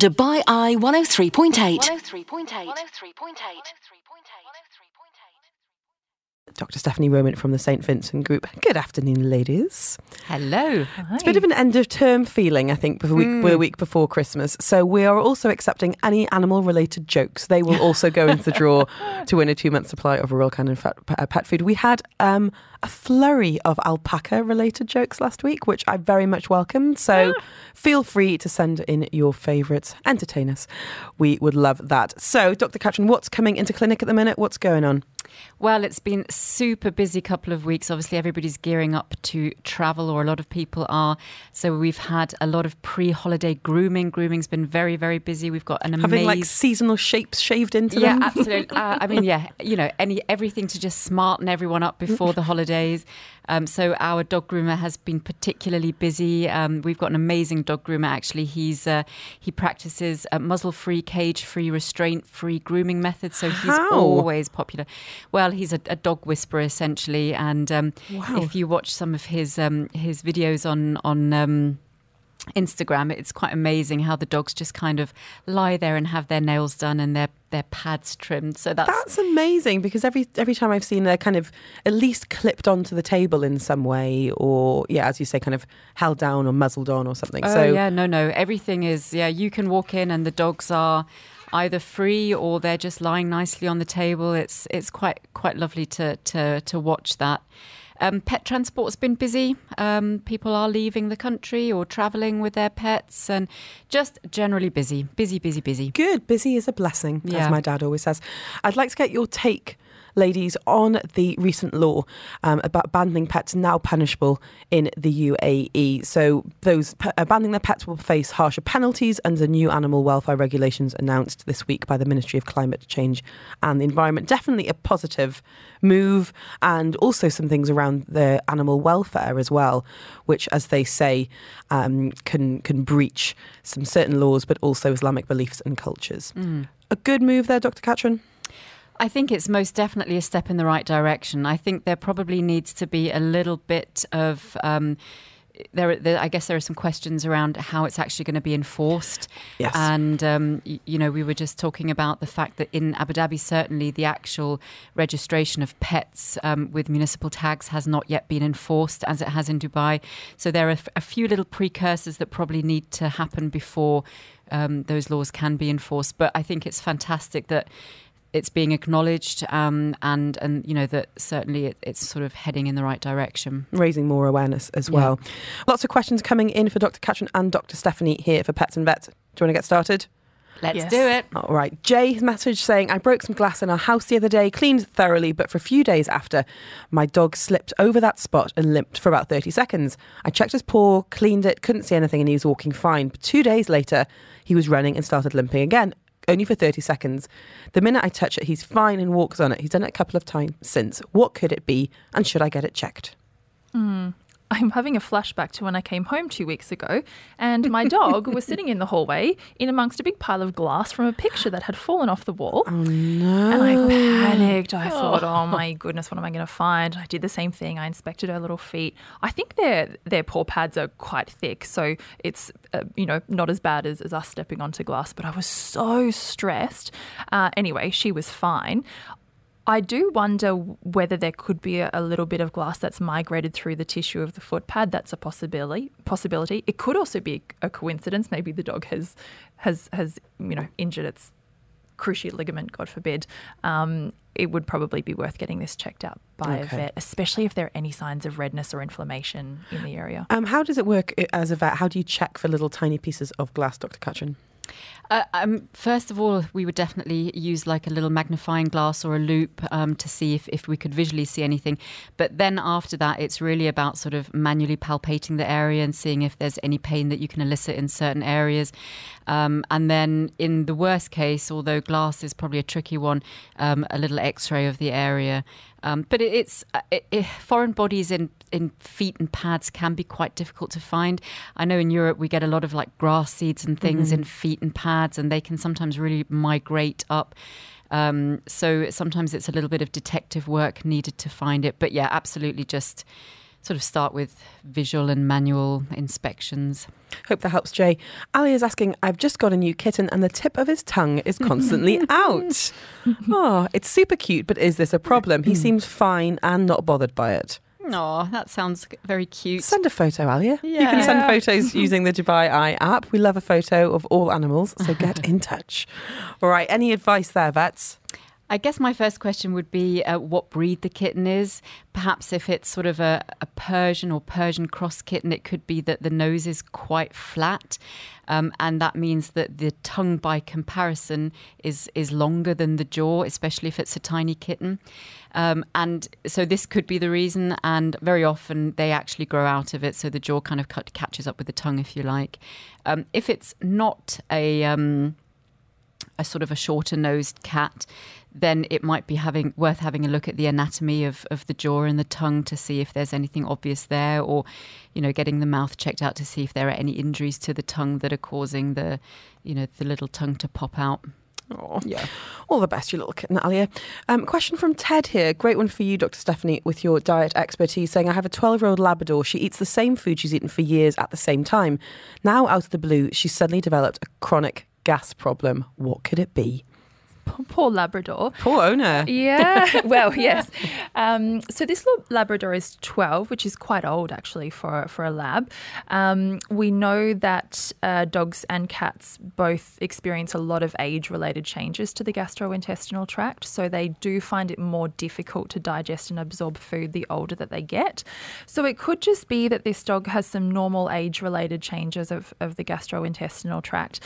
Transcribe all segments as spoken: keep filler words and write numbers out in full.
Dubai Eye one oh three point eight. one oh three point eight. one oh three point eight. Doctor Stephanie Roman from the Saint Vincent Group. Good afternoon, ladies. Hello. Hi. It's a bit of an end of term feeling, I think, the week, mm. the week before Christmas. So we are also accepting any animal-related jokes. They will also go into the draw to win a two-month supply of Royal Canin pet food. We had um, a flurry of alpaca-related jokes last week, which I very much welcomed. So yeah. Feel free to send in your favourites. Entertain us. We would love that. So, Doctor Catrin, what's coming into clinic at the minute? What's going on? Well, it's been a super busy couple of weeks. Obviously, everybody's gearing up to travel, or a lot of people are. So we've had a lot of pre-holiday grooming. Grooming's been very, very busy. We've got an amazing... Having like seasonal shapes shaved into yeah, them? Yeah, absolutely. uh, I mean, yeah, you know, any everything to just smarten everyone up before the holidays. Um, so our dog groomer has been particularly busy. Um, we've got an amazing dog groomer, actually. He's uh, He practices a muzzle-free, cage-free, restraint-free grooming methods. So he's How? always popular. Well, he's a, a dog whisperer, essentially. And um, wow. if you watch some of his um, his videos on... on um, Instagram, it's quite amazing how the dogs just kind of lie there and have their nails done and their their pads trimmed. So that's that's amazing, because every every time I've seen they're kind of at least clipped onto the table in some way, or yeah, as you say, kind of held down or muzzled on or something. Oh so yeah, no, no, everything is yeah. You can walk in and the dogs are either free or they're just lying nicely on the table. It's it's quite quite lovely to to to watch that. Um, pet transport's been busy. Um, people are leaving the country or travelling with their pets, and just generally busy, busy, busy, busy. Good. Busy is a blessing, yeah. as my dad always says. I'd like to get your take, ladies, on the recent law um, about abandoning pets now punishable in the U A E. So those p- abandoning their pets will face harsher penalties under new animal welfare regulations announced this week by the Ministry of Climate Change and the Environment. Definitely a positive move, and also some things around the animal welfare as well, which, as they say, um, can can breach some certain laws, but also Islamic beliefs and cultures. Mm. A good move there, Doctor Catrin? I think it's most definitely a step in the right direction. I think there probably needs to be a little bit of... Um, There, there, I guess there are some questions around how it's actually going to be enforced. Yes. And, um, y- you know, we were just talking about the fact that in Abu Dhabi, certainly the actual registration of pets um, with municipal tags has not yet been enforced as it has in Dubai. So there are f- a few little precursors that probably need to happen before um, those laws can be enforced. But I think it's fantastic that it's being acknowledged, um, and, and you know, that certainly it, it's sort of heading in the right direction. Raising more awareness as well. Yeah. Lots of questions coming in for Doctor Catrin and Doctor Stephanie here for Pets and Vets. Do you want to get started? Let's yes. do it. All right. Jay's message saying, I broke some glass in our house the other day, cleaned it thoroughly, but for a few days after, my dog slipped over that spot and limped for about thirty seconds. I checked his paw, cleaned it, couldn't see anything, and he was walking fine. But two days later, he was running and started limping again. Only for thirty seconds. The minute I touch it, he's fine and walks on it. He's done it a couple of times since. What could it be, and should I get it checked? Mm. I'm having a flashback to when I came home two weeks ago, and my dog was sitting in the hallway in amongst a big pile of glass from a picture that had fallen off the wall. Oh, no. And I panicked. I thought, oh, my goodness, what am I going to find? I did the same thing. I inspected her little feet. I think their their paw pads are quite thick, so it's, uh, you know, not as bad as, as us stepping onto glass, but I was so stressed. Uh, anyway, she was fine. I do wonder whether there could be a, a little bit of glass that's migrated through the tissue of the foot pad. That's a possibility. Possibility. It could also be a coincidence. Maybe the dog has, has, has you know, injured its cruciate ligament, God forbid. Um, it would probably be worth getting this checked out by okay. a vet, especially if there are any signs of redness or inflammation in the area. Um, how does it work as a vet? How do you check for little tiny pieces of glass, Doctor Catrin? Uh, um, first of all, we would definitely use like a little magnifying glass or a loop um, to see if, if we could visually see anything. But then after that, it's really about sort of manually palpating the area and seeing if there's any pain that you can elicit in certain areas. Um, and then in the worst case, although glass is probably a tricky one, um, a little x-ray of the area. Um, but it, it's it, it, foreign bodies in, in feet and pads can be quite difficult to find. I know in Europe we get a lot of like grass seeds and things mm-hmm. in feet and pads, and they can sometimes really migrate up. Um, so sometimes it's a little bit of detective work needed to find it. But yeah, absolutely just sort of start with visual and manual inspections. Hope that helps, Jay. Ali is asking, I've just got a new kitten and the tip of his tongue is constantly out. Oh, it's super cute, but is this a problem? He seems fine and not bothered by it. Oh, that sounds very cute. Send a photo, Alia. Yeah. You can send photos using the Dubai Eye app. We love a photo of all animals, so get in touch. All right, any advice there, vets? I guess my first question would be uh, what breed the kitten is. Perhaps if it's sort of a, a Persian or Persian cross kitten, it could be that the nose is quite flat. Um, and that means that the tongue, by comparison, is, is longer than the jaw, especially if it's a tiny kitten. Um, and so this could be the reason. And very often they actually grow out of it. So the jaw kind of cut, catches up with the tongue, if you like. Um, if it's not a... Um, a sort of a shorter nosed cat, then it might be having worth having a look at the anatomy of, of the jaw and the tongue to see if there's anything obvious there, or, you know, getting the mouth checked out to see if there are any injuries to the tongue that are causing the, you know, the little tongue to pop out. Oh, yeah. All the best, you little kitten, Alia. Um, question from Ted here. Great one for you, Doctor Stephanie, with your diet expertise, saying, I have a twelve-year-old Labrador. She eats the same food she's eaten for years at the same time. Now, out of the blue, she's suddenly developed a chronic gas problem. What could it be? Poor Labrador. Poor owner. Yeah, well, yes. Um, so this little Labrador is twelve, which is quite old actually for, for a lab. Um, we know that uh, dogs and cats both experience a lot of age-related changes to the gastrointestinal tract, so they do find it more difficult to digest and absorb food the older that they get. So it could just be that this dog has some normal age-related changes of, of the gastrointestinal tract.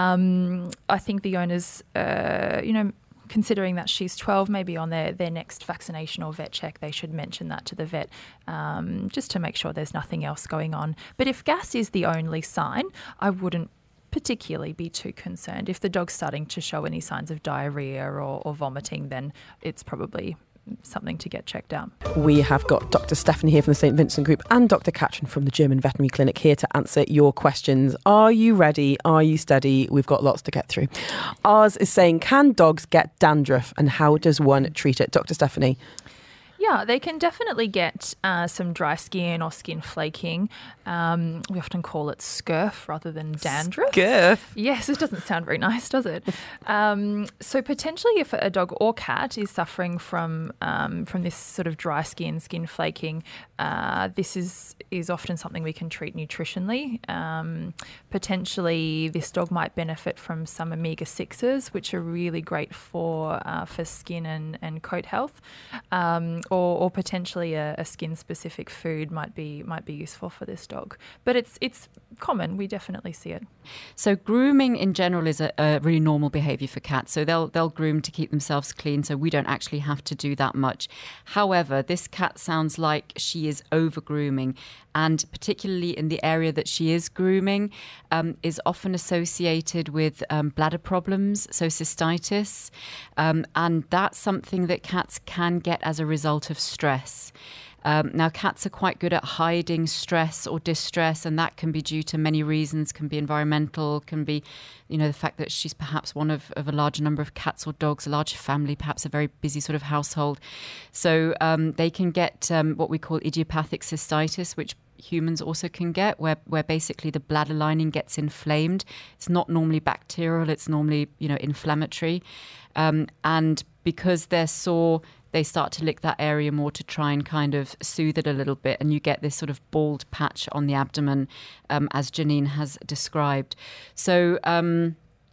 Um, I think the owners... Uh, you know, considering that she's twelve, maybe on their, their next vaccination or vet check, they should mention that to the vet um, just to make sure there's nothing else going on. But if gas is the only sign, I wouldn't particularly be too concerned. If the dog's starting to show any signs of diarrhea or, or vomiting, then it's probably something to get checked out. We have got Doctor Stephanie here from the Saint Vincent Group and Doctor Katrin from the German Veterinary Clinic here to answer your questions. Are you ready? Are you steady? We've got lots to get through. Ours is saying, can dogs get dandruff and how does one treat it? Doctor Stephanie. Yeah, they can definitely get uh, some dry skin or skin flaking. Um, we often call it scurf rather than dandruff. Scurf? Yes, it doesn't sound very nice, does it? Um, so potentially if a dog or cat is suffering from um, from this sort of dry skin, skin flaking, uh, this is, is often something we can treat nutritionally. Um, potentially this dog might benefit from some omega sixes, which are really great for uh, for skin and, and coat health. Um, Or, or potentially a, a skin-specific food might be might be useful for this dog. But it's it's common. We definitely see it. So grooming in general is a, a really normal behaviour for cats. So they'll they'll groom to keep themselves clean. So we don't actually have to do that much. However, this cat sounds like she is over grooming, and particularly in the area that she is grooming, um, is often associated with um, bladder problems, so cystitis, um, and that's something that cats can get as a result of stress. Um, now, cats are quite good at hiding stress or distress, and that can be due to many reasons. Can be environmental, can be, you know, the fact that she's perhaps one of, of a large number of cats or dogs, a large family, perhaps a very busy sort of household. So um, they can get um, what we call idiopathic cystitis, which humans also can get, where where basically the bladder lining gets inflamed. It's not normally bacterial, it's normally, you know, inflammatory. Um, and because they're sore, they start to lick that area more to try and kind of soothe it a little bit. And you get this sort of bald patch on the abdomen, um, as Janine has described. So um,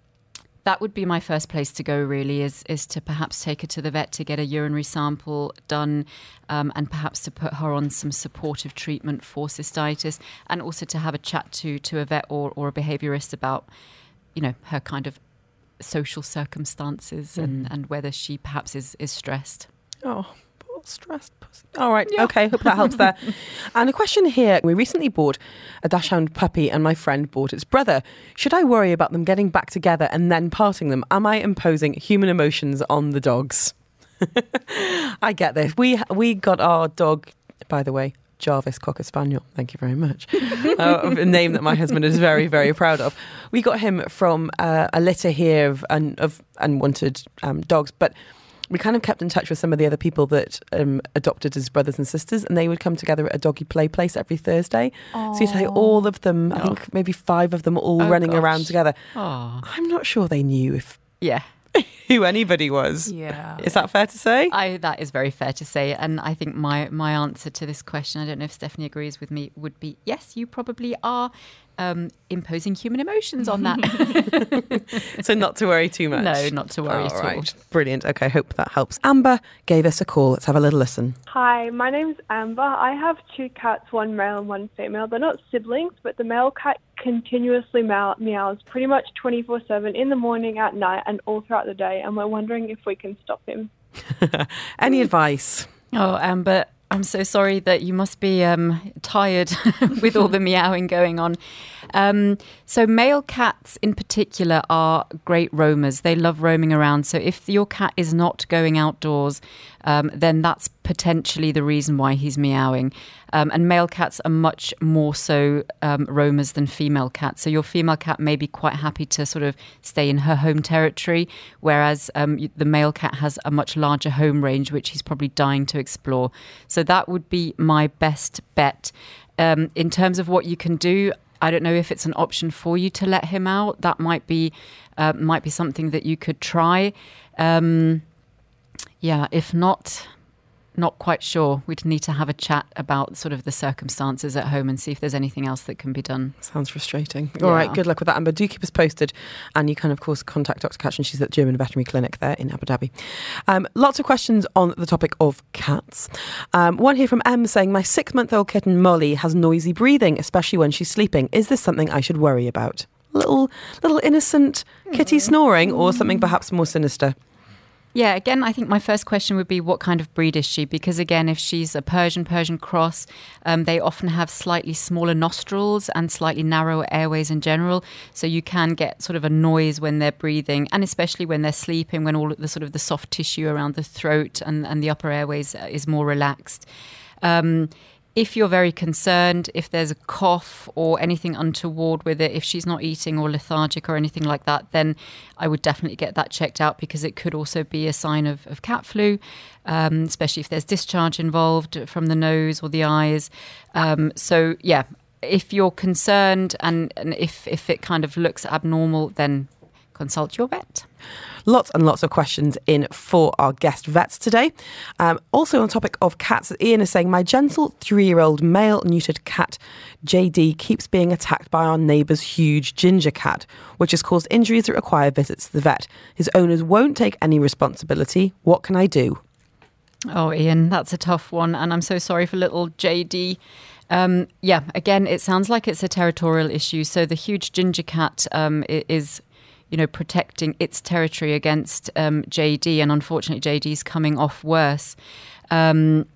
that would be my first place to go, really, is is to perhaps take her to the vet to get a urinary sample done, um, and perhaps to put her on some supportive treatment for cystitis, and also to have a chat to to a vet or, or a behaviourist about, you know, her kind of social circumstances, mm. and, and whether she perhaps is, is stressed. Oh, poor stressed pussy. All right, yeah. Okay, hope that helps there. And a question here. We recently bought a dachshund puppy and my friend bought its brother. Should I worry about them getting back together and then parting them? Am I imposing human emotions on the dogs? I get this. We we got our dog, by the way, Jarvis Cocker Spaniel. Thank you very much. uh, a name that my husband is very, very proud of. We got him from uh, a litter here of, un, of unwanted um, dogs, but we kind of kept in touch with some of the other people that um, adopted as brothers and sisters, and they would come together at a doggy play place every Thursday. Aww. So you'd say all of them, I think maybe five of them all oh, running gosh. around together. Aww. I'm not sure they knew if Yeah. who anybody was. Yeah. Is that fair to say? I, that is very fair to say. And I think my, my answer to this question, I don't know if Stephanie agrees with me, would be yes, you probably are um, imposing human emotions on that. So not to worry too much. No, not to worry all at right. all. Brilliant. Okay, hope that helps. Amber gave us a call. Let's have a little listen. Hi, my name's Amber. I have two cats, one male and one female. They're not siblings, but the male cat continuously meow- meows pretty much twenty-four seven in the morning, at night, and all throughout the day, and we're wondering if we can stop him. Any advice? Oh, Amber, I'm so sorry that you must be um, tired with all the meowing going on. Um, so male cats in particular are great roamers. They love roaming around. So if your cat is not going outdoors, um, then that's potentially the reason why he's meowing. Um, and male cats are much more so um, roamers than female cats. So your female cat may be quite happy to sort of stay in her home territory, whereas um, the male cat has a much larger home range, which he's probably dying to explore. So that would be my best bet. Um, in terms of what you can do, I don't know if it's an option for you to let him out. That might be uh, might be something that you could try. Um, yeah, if not, not quite sure. We'd need to have a chat about sort of the circumstances at home and see if there's anything else that can be done. Sounds frustrating. All right, Yeah. good luck with that, Amber. Do keep us posted. And you can, of course, contact Doctor Katrin. She's at the German Veterinary Clinic there in Abu Dhabi. Um, lots of questions on the topic of cats. Um, one here from M saying, my six-month-old kitten Molly has noisy breathing, especially when she's sleeping. Is this something I should worry about? Little, little innocent kitty snoring, or something perhaps more sinister? Yeah, again, I think my first question would be what kind of breed is she? Because again, if she's a Persian, Persian cross, um, they often have slightly smaller nostrils and slightly narrower airways in general. So you can get sort of a noise when they're breathing, and especially when they're sleeping, when all the sort of the soft tissue around the throat and, and the upper airways is more relaxed. Um, If you're very concerned, if there's a cough or anything untoward with it, if she's not eating or lethargic or anything like that, then I would definitely get that checked out, because it could also be a sign of, of cat flu, um, especially if there's discharge involved from the nose or the eyes. Um, so, yeah, if you're concerned and, and if, if it kind of looks abnormal, then consult your vet. Lots and lots of questions in for our guest vets today. Um, also on the topic of cats, Ian is saying, my gentle three-year-old male neutered cat, J D, keeps being attacked by our neighbour's huge ginger cat, which has caused injuries that require visits to the vet. His owners won't take any responsibility. What can I do? Oh, Ian, that's a tough one. And I'm so sorry for little J D. Um, yeah, again, it sounds like it's a territorial issue. So the huge ginger cat um, is... you know, protecting its territory against um, J D, and unfortunately J D's coming off worse. Um,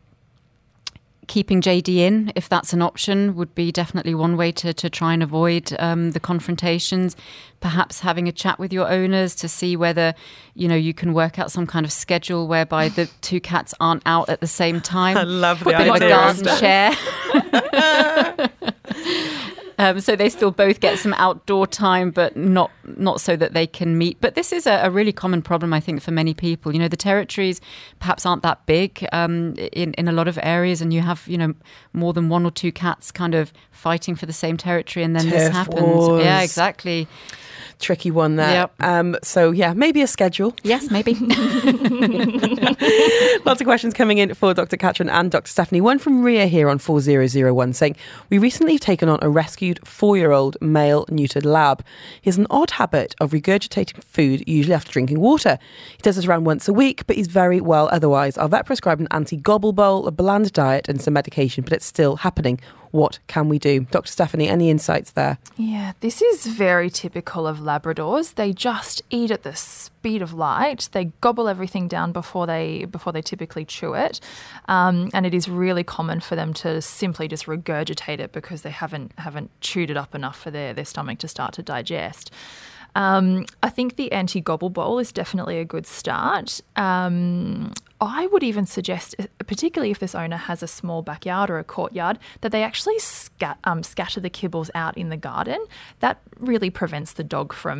keeping J D in, if that's an option, would be definitely one way to, to try and avoid um, the confrontations. Perhaps having a chat with your owners to see whether, you know, you can work out some kind of schedule whereby the two cats aren't out at the same time. I love the Put them on a idea of garden that. chair. Um, so they still both get some outdoor time, but not not so that they can meet. But this is a, a really common problem, I think, for many people. You know, the territories perhaps aren't that big um, in, in a lot of areas, and you have, you know, more than one or two cats kind of fighting for the same territory, and then Turf this happens. wars. Yeah, exactly. Tricky one there. Yep. Um, so, yeah, maybe a schedule. Yes, maybe. Lots of questions coming in for Doctor Katrin and Doctor Stephanie. One from Ria here on four zero zero one saying, we recently have taken on a rescued four-year-old male neutered lab. He has an odd habit of regurgitating food, usually after drinking water. He does this around once a week, but he's very well otherwise. Our vet prescribed an anti-gobble bowl, a bland diet and some medication, but it's still happening. What can we do? Doctor Stephanie, any insights there? Yeah, this is very typical of Labradors. They just eat at the speed of light. They gobble everything down before they before they typically chew it, um, and it is really common for them to simply just regurgitate it because they haven't haven't chewed it up enough for their, their stomach to start to digest. Um, I think the anti-gobble bowl is definitely a good start. Um, I would even suggest, particularly if this owner has a small backyard or a courtyard, that they actually scat, um, scatter the kibbles out in the garden. That really prevents the dog from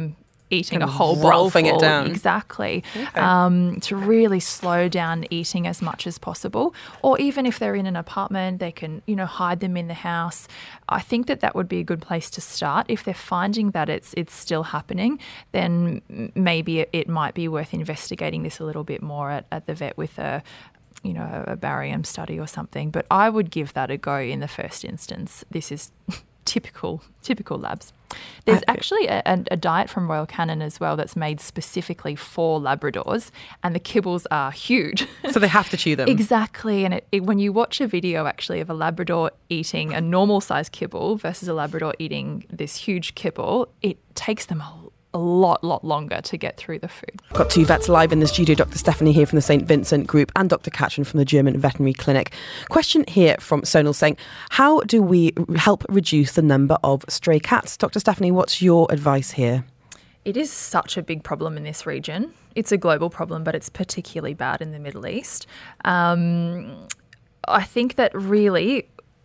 eating Kind a of whole bowl wolfing it full. down. Exactly. Okay. Um, to really slow down eating as much as possible. Or even if they're in an apartment, they can, you know, hide them in the house. I think that that would be a good place to start. If they're finding that it's it's still happening, then maybe it, it might be worth investigating this a little bit more at, at the vet with a you know, a barium study or something. But I would give that a go in the first instance. This is typical, typical labs. There's actually a, a, a diet from Royal Canin as well that's made specifically for Labradors, and the kibbles are huge. So they have to chew them. Exactly. And it, it, when you watch a video actually of a Labrador eating a normal size kibble versus a Labrador eating this huge kibble, it takes them a a lot, lot longer to get through the food. Got two vets live in the studio, Doctor Stephanie here from the Saint Vincent Group and Doctor Katrin from the German Veterinary Clinic. Question here from Sonal saying, how do we help reduce the number of stray cats? Doctor Stephanie, what's your advice here? It is such a big problem in this region. It's a global problem, but it's particularly bad in the Middle East. Um, I think that really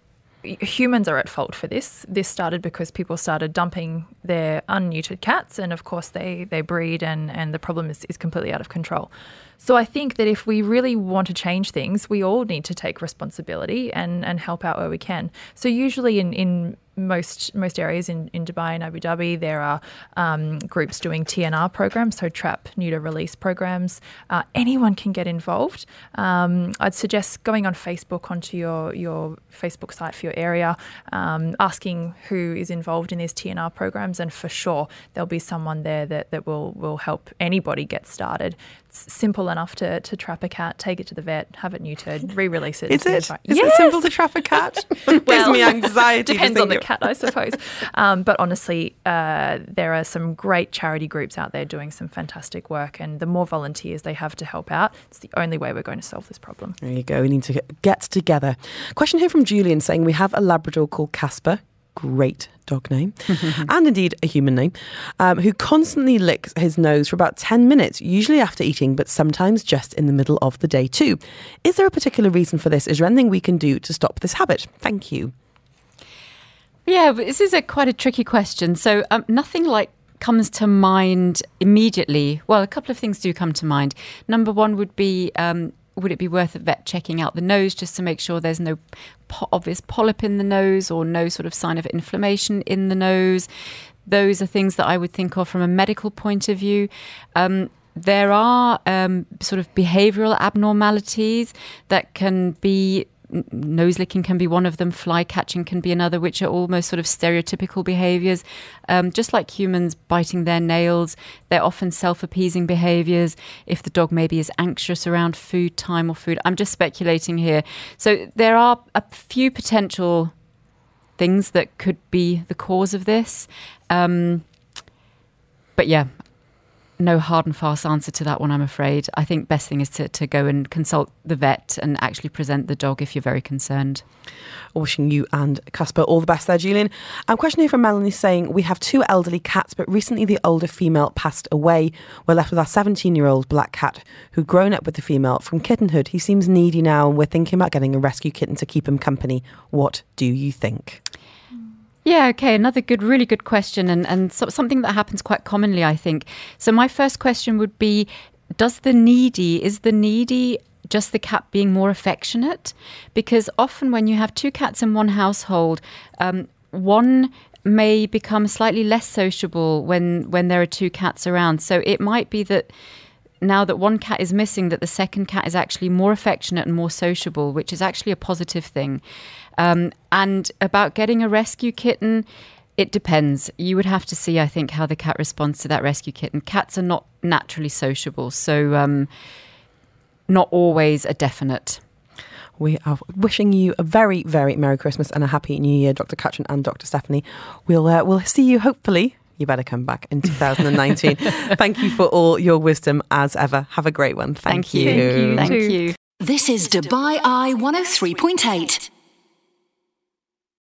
humans are at fault for this. This started because people started dumping their unneutered cats, and of course they, they breed, and, and the problem is, is completely out of control. So I think that if we really want to change things, we all need to take responsibility and, and help out where we can. So usually in, in most most areas in, in Dubai and Abu Dhabi, there are um, groups doing T N R programs, so trap, neuter, release programs. Uh, anyone can get involved. Um, I'd suggest going on Facebook, onto your, your Facebook site for your area, um, asking who is involved in these T N R programs, and for sure there'll be someone there that, that will, will help anybody get started. It's simple enough to, to trap a cat, take it to the vet, have it neutered, re-release it. Is it? Is Yes. it simple to trap a cat? It gives me anxiety. Depends to on the think cat, I suppose. Um, but honestly, uh, there are some great charity groups out there doing some fantastic work, and the more volunteers they have to help out, it's the only way we're going to solve this problem. There you go. We need to get together. Question here from Julian saying, we have a Labrador called Casper. Great dog name, and indeed a human name, um, who constantly licks his nose for about ten minutes, usually after eating, but sometimes just in the middle of the day too. Is there a particular reason for this? Is there anything we can do to stop this habit? Thank you. Yeah, but this is a quite a tricky question. So um, nothing like comes to mind immediately. Well, a couple of things do come to mind. Number one would be, um, would it be worth a vet checking out the nose just to make sure there's no po- obvious polyp in the nose or no sort of sign of inflammation in the nose? Those are things that I would think of from a medical point of view. Um, there are um, sort of behavioural abnormalities that can be, nose licking can be one of them, fly catching can be another, which are almost sort of stereotypical behaviours. Um, just like humans biting their nails, they're often self-appeasing behaviours. If the dog maybe is anxious around food time or food, I'm just speculating here. So there are a few potential things that could be the cause of this. Um, but yeah, no hard and fast answer to that one, I'm afraid. I think best thing is to, to go and consult the vet and actually present the dog if you're very concerned. Wishing you and Casper all the best there, Julian. A question here from Melanie saying, we have two elderly cats, but recently the older female passed away. We're left with our seventeen-year-old black cat who'd grown up with the female from kittenhood. He seems needy now, and we're thinking about getting a rescue kitten to keep him company. What do you think? Yeah, okay, another good, really good question, and, and so, something that happens quite commonly, I think. So my first question would be, does the needy, is the needy just the cat being more affectionate? Because often when you have two cats in one household, um, one may become slightly less sociable when, when there are two cats around. So it might be that now that one cat is missing, that the second cat is actually more affectionate and more sociable, which is actually a positive thing. Um, and about getting a rescue kitten, it depends. You would have to see, I think, how the cat responds to that rescue kitten. Cats are not naturally sociable, so um, not always a definite. We are wishing you a very, very Merry Christmas and a Happy New Year, Doctor Katrin and Doctor Stephanie. We'll uh, we'll see you, hopefully. You better come back in two thousand nineteen. Thank you for all your wisdom as ever. Have a great one. Thank, Thank you. you. Thank you. Thank you. This is Dubai Eye one oh three point eight.